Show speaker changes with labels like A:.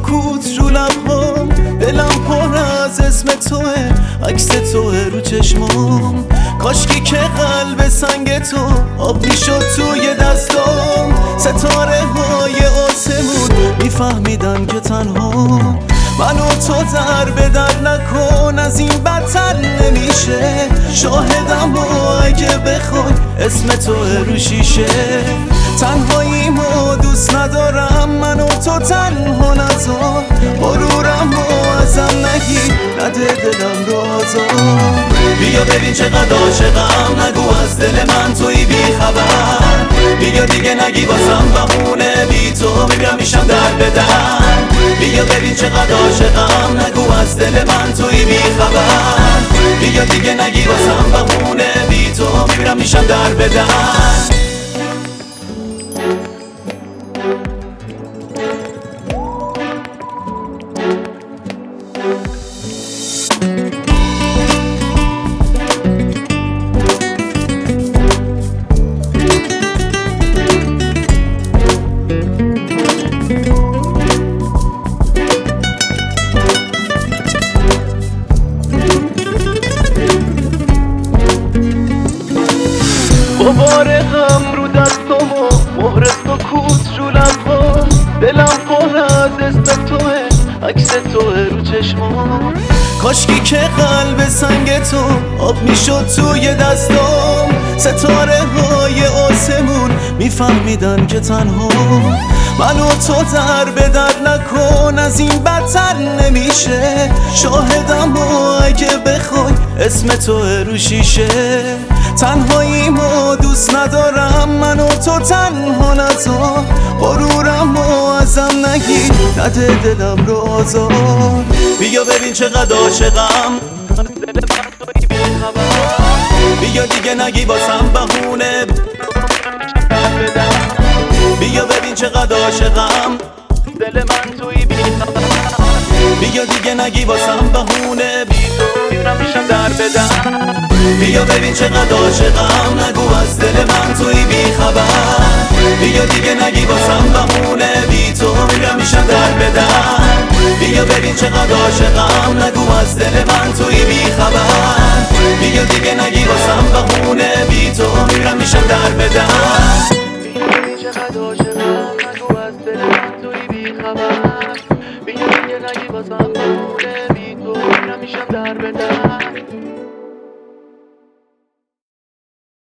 A: سکوت رو لبهام، دلم پر از اسم توه، عکس توه رو چشمام. کاشکی که قلب سنگ تو آب میشد توی دستام. ستاره های آسمون میفهمیدن که تنها من و تو در به در نکن، از این بدتر نمیشه. شاهدم و اگه بخوای اسم تو رو شیشه. تنهاییمو دوست ندارم، من و تو تنها نذار. غرورم و ازم نگی، نده دلم رو آزار. بیا ببین چقدر عاشقم، نگو از دل من توی بی خبر. بیا دیگه نگی واسم بهونه، بی تو میرم میشم در به در. بیا ببین چقدر عاشقم، نگو از دل من توی بی خبر. بیا دیگه نگی واسم بهونه، بی تو میرم میشم در به در. غبار غم رو دستم و مهر سکوت رو لبهام. دلم پر از اسم توه، عکس توه رو چشمام. کاشکی که قلب سنگ تو آب میشد توی دستام. ستاره های آسمون میفهمیدن که تنها من و تو در به در نکن، از این بدتر نمیشه. شاهدم و اگه بخوای اسم تو رو شیشه. تنهاییمو دوست ندارم، من و تو تنها نذار. غرورم و ازم نگی، نده دلم رو آزار. بیا ببین چقدر عاشقم، از دل من توی بی خبر. بیا دیگه نگی واسم بهونه، بیا ببین چقدر عاشقم، دل من توی بی خبر. بیا دیگه نگی واسم بهونه، بی تو میرم میشم در به در. بیا ببین چقدر عاشقم، نگو از دل من توی بی خبر. بیا دیگه نگی واسم بهونه، بی تو میرم میشم در به در. بیا ببین چقدر عاشقم، نگو از دل من توی بی خبر. بیا دیگه نگی واسم بهونه، بی تو میرم میشم در به در. چقدر عاشقم، نگو از دل من توی بی خبر. بیا دیگه نگی واسم بهونه، بی تو میرم میشم در به در.